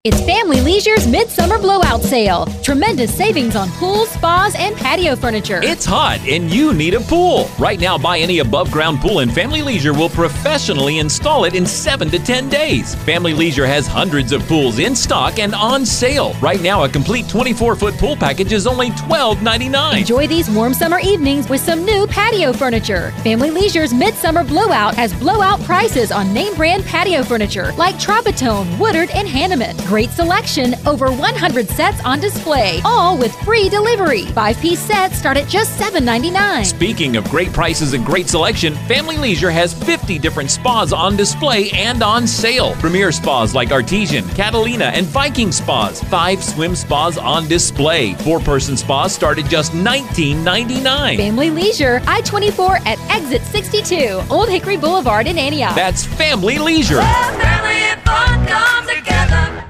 It's Family Leisure's Midsummer Blowout Sale. Tremendous savings on pools, spas, and patio furniture. It's hot and you need a pool. Right now, buy any above-ground pool and Family Leisure will professionally install it in 7 to 10 days. Family Leisure has hundreds of pools in stock and on sale. Right now, a complete 24-foot pool package is only $12.99. Enjoy these warm summer evenings with some new patio furniture. Family Leisure's Midsummer Blowout has blowout prices on name brand patio furniture like Tropitone, Woodard, and Hanneman. Great selection, over 100 sets on display, all with free delivery. 5-piece sets start at just $7.99. Speaking of great prices and great selection, Family Leisure has 50 different spas on display and on sale. Premier spas like Artesian, Catalina, and Viking spas. 5 swim spas on display. 4-person spas start at just $19.99. Family Leisure, I-24 at Exit 62, Old Hickory Boulevard in Antioch. That's Family Leisure. Family and fun come together.